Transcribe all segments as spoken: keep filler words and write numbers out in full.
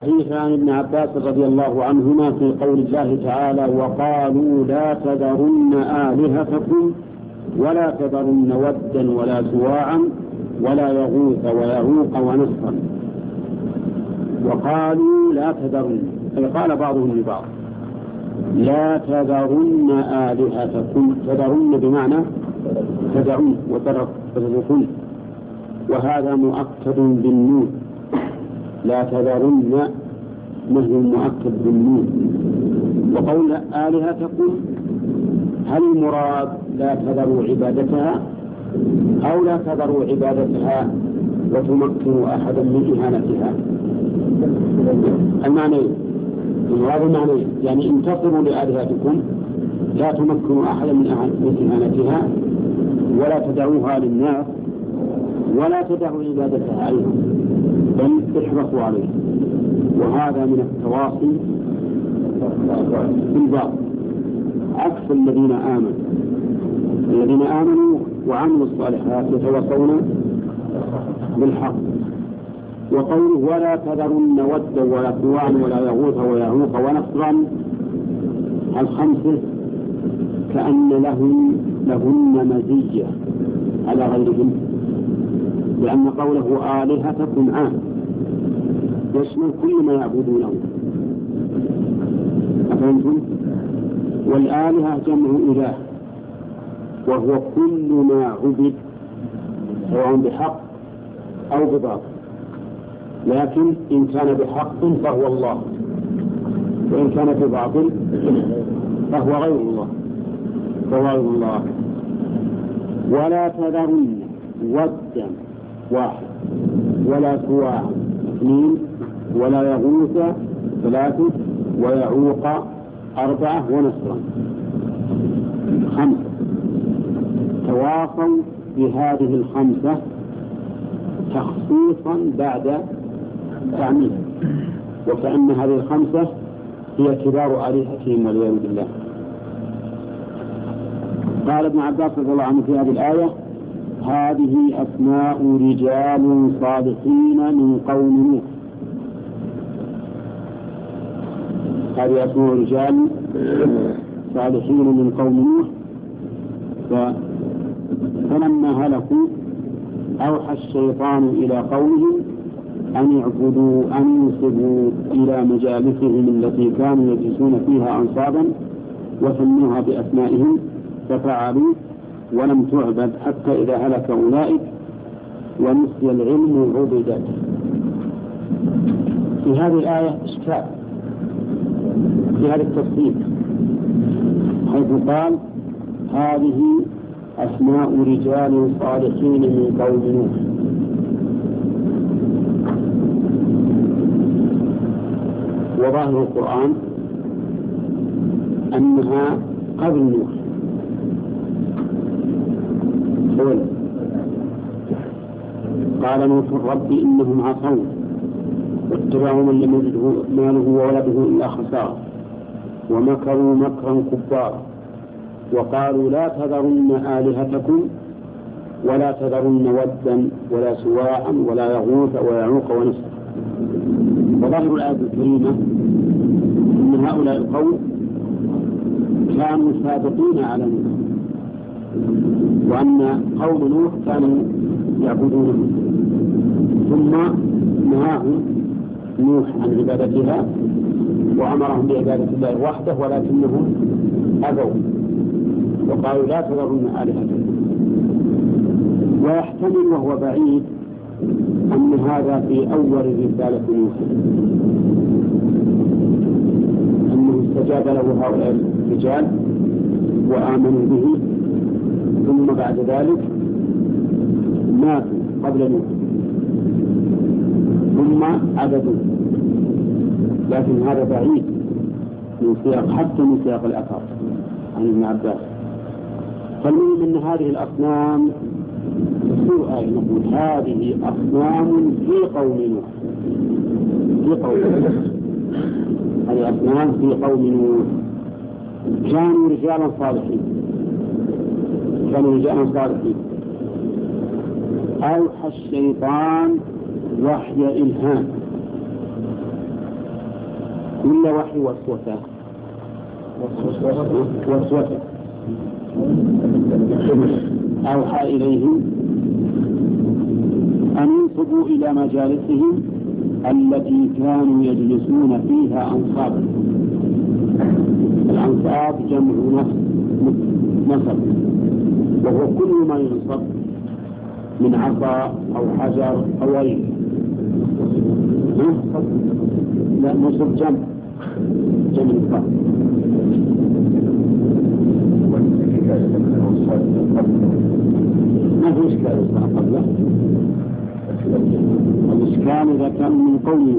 حديث عن ابن عباس رضي الله عنهما في قول الله تعالى: وقالوا لا تذرن آلهتكم ولا تذرن ودا ولا سواعا ولا يغوث ويعوق ونسرا. وقالوا لا تذرن، أي قال بعضهم لبعض: لا تذرن آلهتكم. تذرن بمعنى تدعون وتتركون، وهذا مؤكد بالنون. لا تذرن نهي مؤكد بالنون. وقول آلهتكم هل المراد لا تذروا عبادتها أو لا تذروا عبادتها وتمكنوا أحدا من إهانتها؟ المعنى المراد المعنى يعني انتصروا لآلهتكم، لا تمكنوا أحدا من إهانتها ولا تدعوها للناس ولا تدعوا عبادتها أيضا، بل احرصوا عليه. وهذا من التواصي بالباطل عكس الذين آمنوا. الذين آمنوا وعملوا الصالحات يتواصون بالحق. وقوله ولا تذرن ودا ولا سواعا ولا يغوث ويعوق ونسرا الخمسة كأن لهم لهن مزية على غيرهم، لأن قوله آلهتكم عام يشمل كل ما يعبدونه. أفهمتم؟ والآلهة جمع إله، وهو كل ما عبد سواء بحق أو بباطل، لكن إن كان بحق فهو الله، وإن كان بباطل فهو غير الله فهو غير الله. ولا تذرن ودا واحد ولا سواع اثنين ولا يغوث ثلاثة ويعوق أربعة ونسرا خمسة. تواصوا بهذه الخمسة تخصيصا بعد تعميم، وكأن هذه الخمسة هي كبار آلهتهم والعياذ بالله. قال ابن عباس رضي الله عنه في هذه الآية: هذه أسماء رجال صالحين من قوم نوح. هذه أسماء رجال صالحين من قوم نوح. فلما هلكوا أوحى الشيطان إلى قومهم أن يعبدوا أن ينسبوا إلى مجالسهم التي كانوا يجلسون فيها أنصابا وسموها بأسمائهم، ففعلوا ولم تعبد حتى إذا هلك أولئك ونسي العلم عبدت. في هذه الآية إشكال في هذا التفصيل، حيث قال: هذه أسماء رجال صالحين من قوم نوح. وظاهر القرآن أنها قبل نوح. قال نوح رب إنهم عصوا واتبعوا من لم يجده ماله وولده إلا خسارة ومكروا مكرا كبارا. وقالوا لا تذرن آلهتكم ولا تذرن ودا ولا سواعا ولا يغوث ويعوق ونسرا. وظاهر الآية الكريمة أن هؤلاء القوم كانوا سابقين على نوح، وأن قوم نوح كانوا يعبدونه، ثم نهاهم نوح عن عبادتها وأمرهم بعبادة الله وحده، ولكنهم أبوا وقالوا لا تذرن آلهتكم. ويحتمل وهو بعيد أن هذا في أول رسالة نوح، أنه استجاب له هؤلاء الرجال وآمنوا به، ثم بعد ذلك ماتوا قبل نوح ثم عبدوا. لكن هذا بعيد من سياق، حتى من سياق الأثر عن ابن عباس. فالمهم أن هذه الأصنام سوء آية، نقول هذه أصنام في قوم نوح في قوم نوح هذه أصنام في قوم نوح كانوا رجالا صالحين كانوا رجالا صالحين أوحى الشيطان وحي إلهام ولا وحي وسوسة؟ وسوسة أوحى إليهم أن ينصبوا إلى مجالسهم التي كانوا يجلسون فيها أنصابا. الأنصاب جمع نصب، وهو كل ما ينصب من عصا أو حجر أو غيره. لا، نصب جمع جمع نصب. ما في إشكال إصلاح قبله. الإشكال إذا كان من قوله،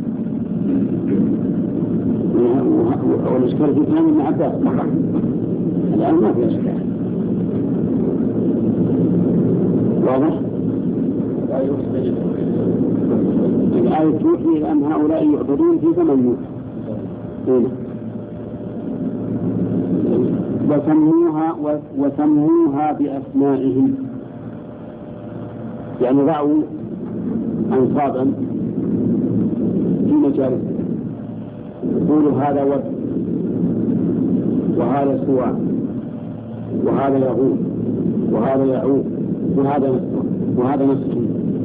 والإشكال في كلام ابن عباس فقط. الآن ما في إشكال. واضح؟ الآية توحي لأن هؤلاء يعبدون في زمن نوح. وسموها وسموها بأسمائهم، يعني ضعوا أنصابا في مجالس، يقولوا هذا ود وهذا سواع وهذا يغوث وهذا يعوق وهذا نسر وهذا نسر.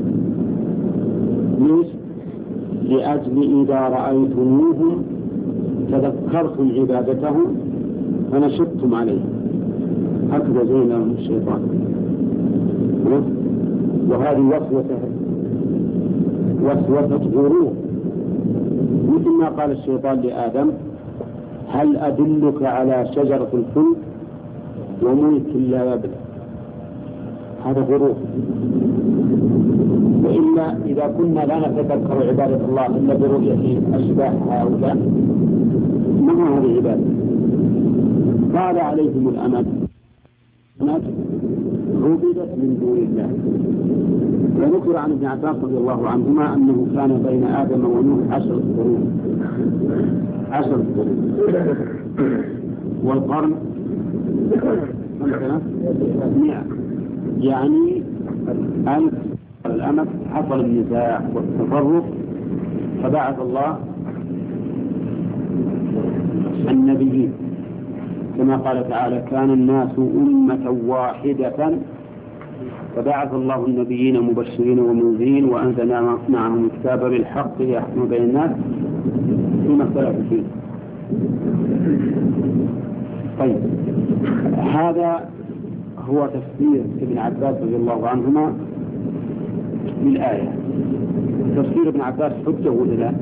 ليش؟ لأجل إذا رأيتموهم تذكرتم عبادتهم فنشطتم عليه. هكذا زين لهم الشيطان. وهذه وسوسة وسوسة غرور، مثل ما قال الشيطان لآدم: هل أدلك على شجرة الخلد وملك لا يبلى؟ هذا غرور. وإلا إذا كنا لا نتذكر عبادة الله إلا برؤية أشباه هؤلاء ما هذه عبادة؟ قال عليهم الأمد عبدت من دون الله. وذكر عن ابن عباس رضي الله عنهما أنه كان بين آدم ونوح عشرة قرون عشرة قرون والقرن مئة، يعني ألف. الأمد حصل النزاع والتفرق، فبعث الله النبيين كما قال تعالى: كان الناس أمة واحدة فبعث الله النبيين مبشرين ومنذرين وأنزلنا معهم الكتاب بالحق ليحكم بين الناس فيما اختلفوا فيه. طيب، هذا هو تفسير ابن عباس رضي الله عنهما للآية. تفسير ابن عباس حجة ولا لا؟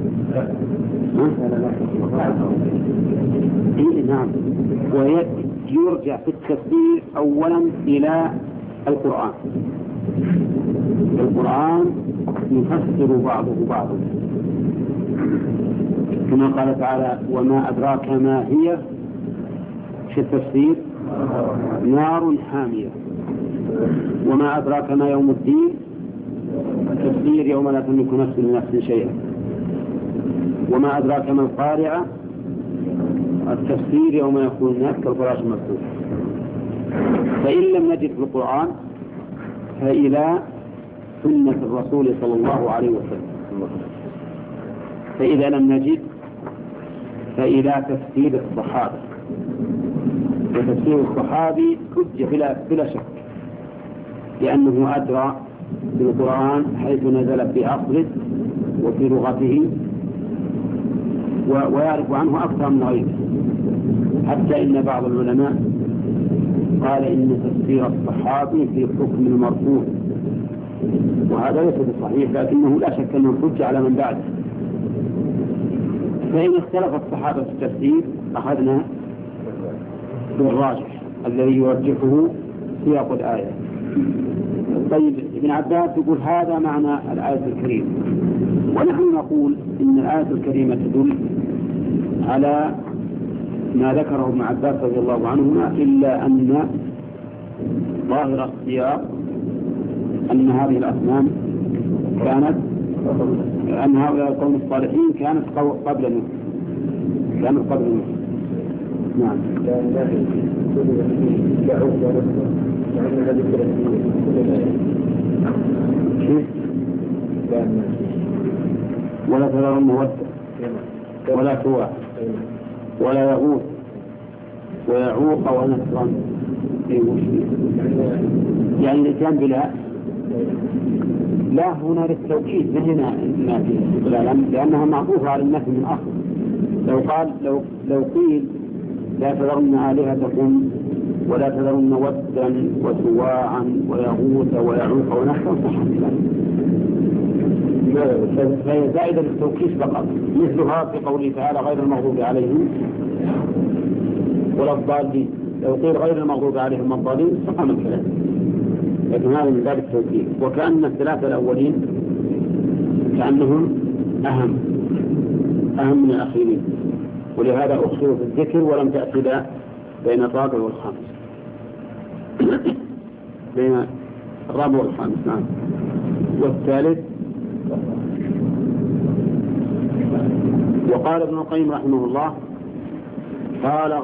إيه نعم. ويرجع في التفسير أولا إلى القرآن. القرآن يفسر بعضه بعضا، كما قال تعالى: وما أدراك ما هي. في التفسير: نار حامية. وما أدراك ما يوم الدين. التفسير: يوم لا تملك نفس لنفس شيئا. وما أدراك ما القارعة. التفسير: يوم يكون الناس كالفراش المبثوث. فإن لم نجد في القرآن فإلى سنة الرسول صلى الله عليه وسلم. فإذا لم نجد فإلى تفسير الصحابة. وتفسير الصحابي حجة بلا, بلا شك، لأنه أدرى بالقرآن حيث نزل في أصله وفي لغته، ويعرف عنه أكثر من غيره. حتى إن بعض العلماء قال إن تفسير الصحابي في حكم المرفوع، وهذا ليس بصحيح، لكنه لا شك أنه حجة على من بعده. فإن اختلف الصحابة في التفسير أخذنا بالراجح الذي يرجحه سياق الآية. طيب، ابن عباس يقول هذا معنى الآية الكريمة، ونحن نقول إن الآية الكريمة تدل على ما ذكره ابن عباس رضي الله عنهما، إلا أن ظاهر السياق أن هذه الأصنام كانت أن هؤلاء القوم الصالحين كانت قبل نوح كانت قبل نوح نعم. ولا تذرن مودة ولا سواع ولا يغوث ويعوق ونسرا في مشرك، يعني الإتيان بلا لا هنا للتوكيد ما هنا نافية لأنها معطوفة على النفي من أصل. لو قال لو لو قيل لا تذرن آلهتكم ولا تذرن ودا وسواعا ويغوث ويعوق ونسرا صح، فهي زائدة للتوكيد فقط، مثلها في قوله تعالى غير المغضوب عليهم ولا الضالين. لو قيل غير المغضوب عليهم الضالين فقام الكلام، لكن هذا من باب التوكيد. وكأن الثلاثة الأولين كأنهم أهم أهم من الأخيرين، ولهذا أخروا في الذكر ولم تأتي بين الرابع والخامس بين الرابع والخامس. نعم. والثالث وقال ابن القيم رحمه الله قال